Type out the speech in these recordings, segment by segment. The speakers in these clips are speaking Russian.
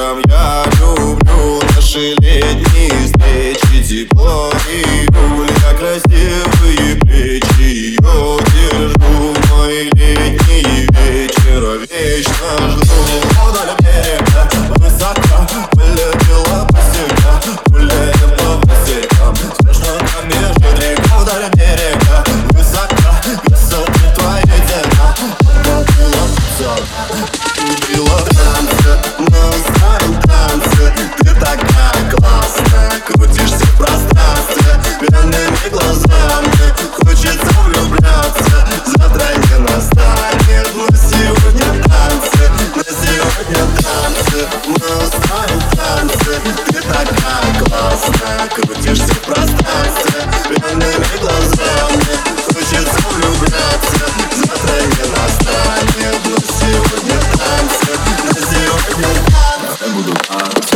вечером я люблю наши летние встречи, тепло июля, красивые плечи. Ее держу в мои летние вечера, вечно жду. Вдоль берега высоко полетела посека, гуляем по посекам, слышно, как бежит река. Вдоль берега высоко, красоты твои дела, полетела посека. Любила танцы, мы устраиваем танцы. Ты такая классная, крутишься в пространстве пьяными глазами, хочется влюбляться. Завтра не настанет, но сегодня танцы, на сегодня танцы. Мы устраиваем танцы. Ты такая классная, крутишься в пространстве пьяными глазами, хочется влюбляться. Завтра не настанет, но сегодня танцы, на сегодня танцы. Я буду танцы.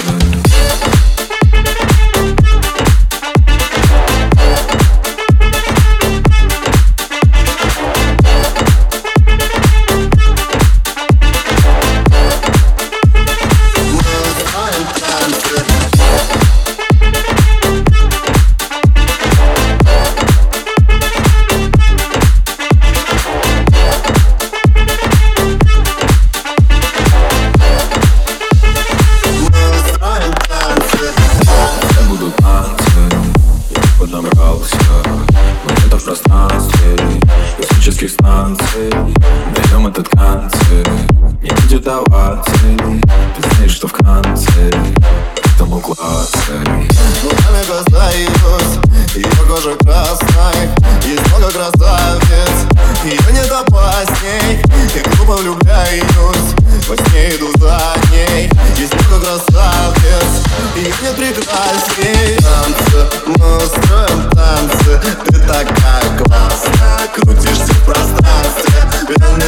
Поднабрался моментов в пространстве космических станций. Даем этот концерт, не будет оваций. Ты знаешь, что в конце этому классы. Глазами касаюсь ее кожи красной. Есть много красавиц, ее нет опасней. Я глупо влюбляюсь, во сне иду за ней. Есть много красавиц, их нет прекрасней. Танцы, мы устроим танцы. Ты такая классная, крутишься в пространстве пьяными